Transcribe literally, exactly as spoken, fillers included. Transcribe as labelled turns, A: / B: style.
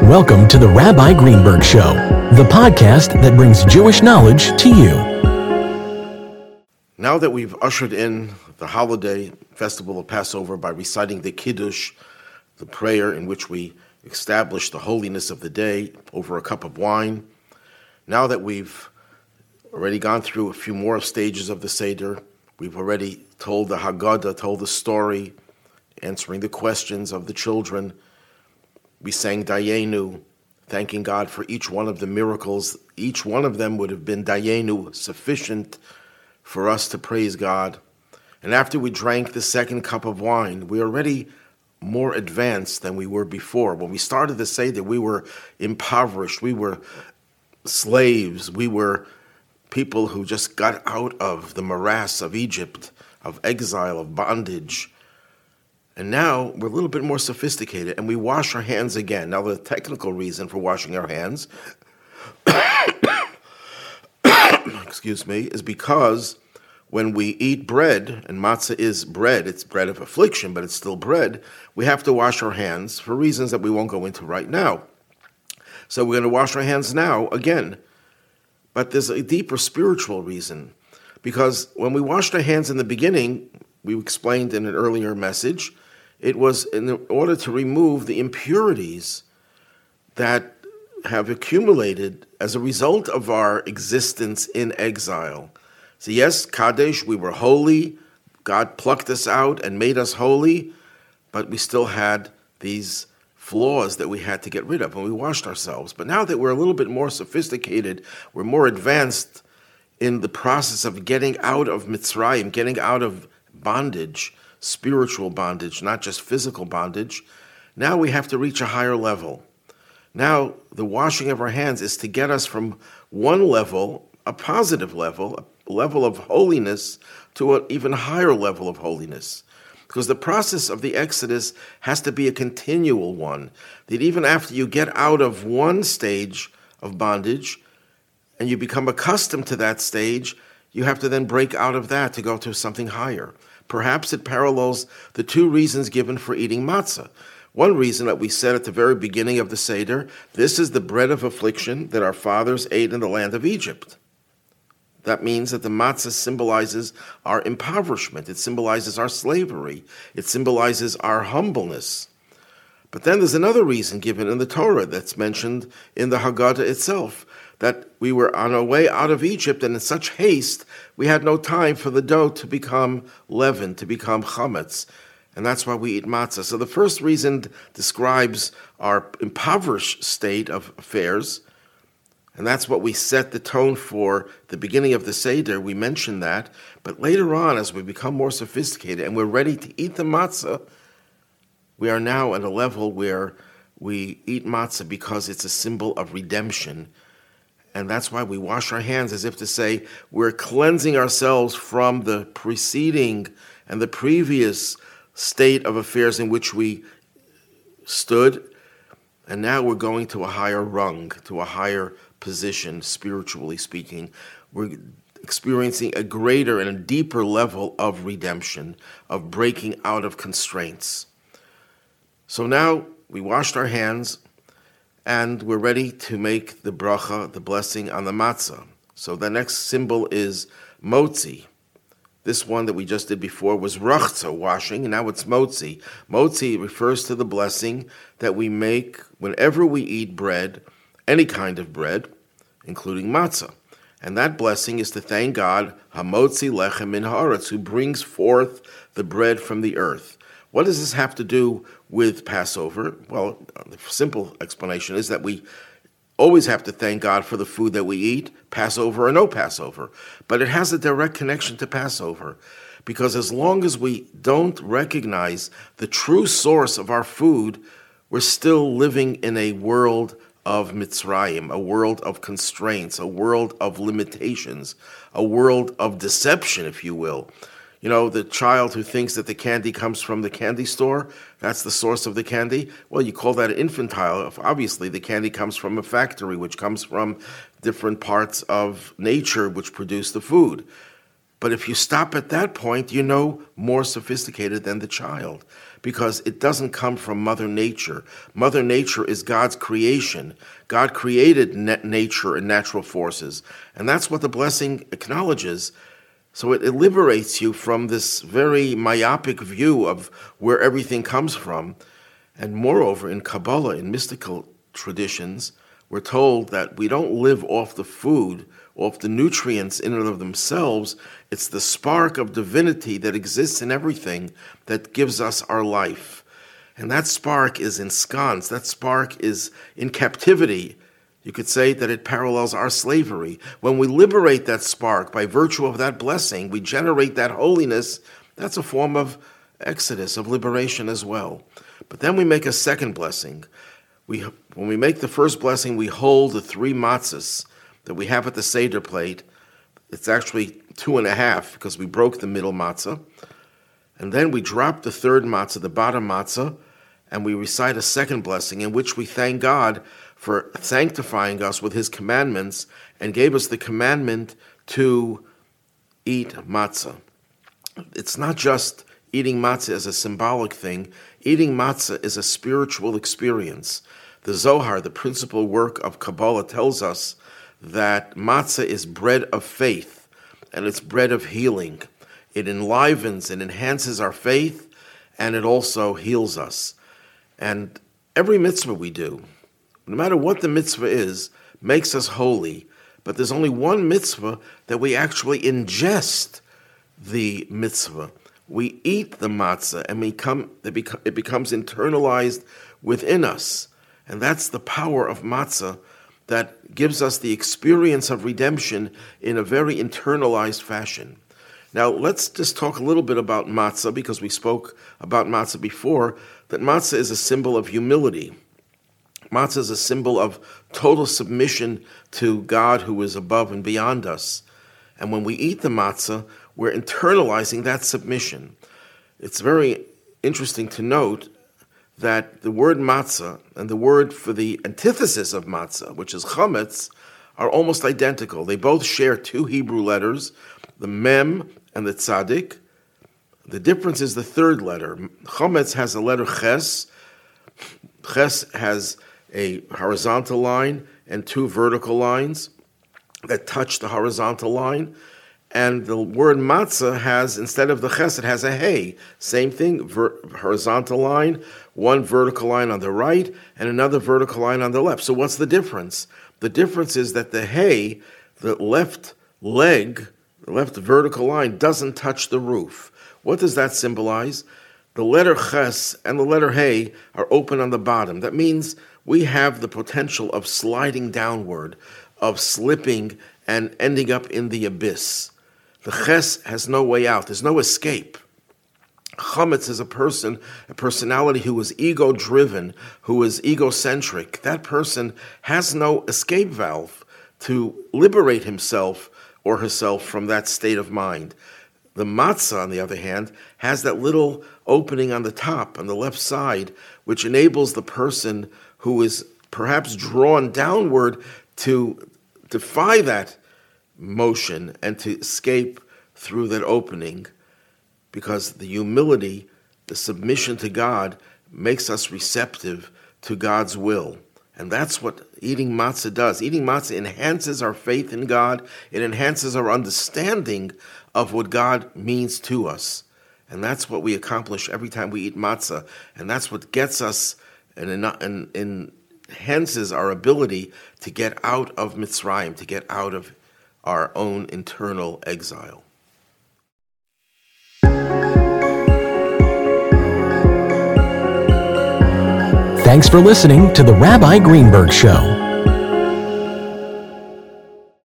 A: Welcome to the Rabbi Greenberg Show, the podcast that brings Jewish knowledge to you.
B: Now that we've ushered in the holiday festival of Passover by reciting the Kiddush, the prayer in which we establish the holiness of the day over a cup of wine, now that we've already gone through a few more stages of the Seder, we've already told the Haggadah, told the story, answering the questions of the children. We sang Dayenu, thanking God for each one of the miracles. Each one of them would have been Dayenu, sufficient for us to praise God. And after we drank the second cup of wine, we were already more advanced than we were before. When we started the Seder, we were impoverished. We were slaves. We were people who just got out of the morass of Egypt, of exile, of bondage. And now we're a little bit more sophisticated, and we wash our hands again. Now, the technical reason for washing our hands, excuse me, is because when we eat bread, and matzah is bread, it's bread of affliction, but it's still bread, we have to wash our hands for reasons that we won't go into right now. So we're going to wash our hands now again. But there's a deeper spiritual reason, because when we washed our hands in the beginning, we explained in an earlier message, it was in order to remove the impurities that have accumulated as a result of our existence in exile. So yes, Kadesh, we were holy, God plucked us out and made us holy, but we still had these flaws that we had to get rid of, and we washed ourselves. But now that we're a little bit more sophisticated, we're more advanced in the process of getting out of Mitzrayim, getting out of bondage, spiritual bondage, not just physical bondage. Now we have to reach a higher level. Now the washing of our hands is to get us from one level, a positive level, a level of holiness, to an even higher level of holiness. Because the process of the Exodus has to be a continual one, that even after you get out of one stage of bondage and you become accustomed to that stage, you have to then break out of that to go to something higher. Perhaps it parallels the two reasons given for eating matzah. One reason that we said at the very beginning of the Seder, this is the bread of affliction that our fathers ate in the land of Egypt. That means that the matzah symbolizes our impoverishment. It symbolizes our slavery. It symbolizes our humbleness. But then there's another reason given in the Torah that's mentioned in the Haggadah itself, that we were on our way out of Egypt, and in such haste, we had no time for the dough to become leavened, to become chametz. And that's why we eat matzah. So the first reason describes our impoverished state of affairs, and that's what we set the tone for the beginning of the Seder. We mentioned that. But later on, as we become more sophisticated and we're ready to eat the matzah, we are now at a level where we eat matzah because it's a symbol of redemption. And that's why we wash our hands, as if to say we're cleansing ourselves from the preceding and the previous state of affairs in which we stood. And now we're going to a higher rung, to a higher position, spiritually speaking. We're experiencing a greater and a deeper level of redemption, of breaking out of constraints. So now we washed our hands, and we're ready to make the bracha, the blessing on the matzah. So the next symbol is motzi. This one that we just did before was rachza, washing, and now it's motzi. Motzi refers to the blessing that we make whenever we eat bread, any kind of bread, including matzah. And that blessing is to thank God, hamotzi lechem min haaretz, who brings forth the bread from the earth. What does this have to do with Passover? Well, the simple explanation is that we always have to thank God for the food that we eat, Passover or no Passover. But it has a direct connection to Passover, because as long as we don't recognize the true source of our food, we're still living in a world of Mitzrayim, a world of constraints, a world of limitations, a world of deception, if you will. You know, the child who thinks that the candy comes from the candy store, that's the source of the candy. Well, you call that infantile. Obviously, the candy comes from a factory, which comes from different parts of nature which produce the food. But if you stop at that point, you're no more sophisticated than the child, because it doesn't come from Mother Nature. Mother Nature is God's creation. God created nature and natural forces, and that's what the blessing acknowledges. So it, it liberates you from this very myopic view of where everything comes from. And moreover, in Kabbalah, in mystical traditions, we're told that we don't live off the food, off the nutrients in and of themselves. It's the spark of divinity that exists in everything that gives us our life. And that spark is ensconced. That spark is in captivity. You could say that it parallels our slavery. When we liberate that spark by virtue of that blessing, we generate that holiness. That's a form of exodus, of liberation as well. But then we make a second blessing. We, when we make the first blessing, we hold the three matzahs that we have at the Seder plate. It's actually two and a half because we broke the middle matzah. And then we drop the third matzah, the bottom matzah, and we recite a second blessing in which we thank God for sanctifying us with his commandments and gave us the commandment to eat matzah. It's not just eating matzah as a symbolic thing. Eating matzah is a spiritual experience. The Zohar, the principal work of Kabbalah, tells us that matzah is bread of faith, and it's bread of healing. It enlivens and enhances our faith, and it also heals us. And every mitzvah we do, no matter what the mitzvah is, makes us holy. But there's only one mitzvah that we actually ingest the mitzvah. We eat the matzah, and we come, it, beco- it becomes internalized within us. And that's the power of matzah that gives us the experience of redemption in a very internalized fashion. Now, let's just talk a little bit about matzah, because we spoke about matzah before, that matzah is a symbol of humility. Matzah is a symbol of total submission to God who is above and beyond us. And when we eat the matzah, we're internalizing that submission. It's very interesting to note that the word matzah and the word for the antithesis of matzah, which is chametz, are almost identical. They both share two Hebrew letters, the mem and the tzadik. The difference is the third letter. Chametz has a letter ches. Ches has a horizontal line and two vertical lines that touch the horizontal line. And the word matzah has, instead of the ches, it has a hey. Same thing, ver- horizontal line, one vertical line on the right, and another vertical line on the left. So what's the difference? The difference is that the hey, the left leg, the left vertical line, doesn't touch the roof. What does that symbolize? The letter ches and the letter hey are open on the bottom. That means we have the potential of sliding downward, of slipping and ending up in the abyss. The ches has no way out. There's no escape. Chametz is a person, a personality who is ego-driven, who is egocentric. That person has no escape valve to liberate himself or herself from that state of mind. The matzah, on the other hand, has that little opening on the top, on the left side, which enables the person who is perhaps drawn downward to defy that motion and to escape through that opening, because the humility, the submission to God, makes us receptive to God's will. And that's what eating matzah does. Eating matzah enhances our faith in God. It enhances our understanding of what God means to us. And that's what we accomplish every time we eat matzah. And that's what gets us and, and, and enhances our ability to get out of Mitzrayim, to get out of our own internal exile.
A: Thanks for listening to the Rabbi Greenberg Show.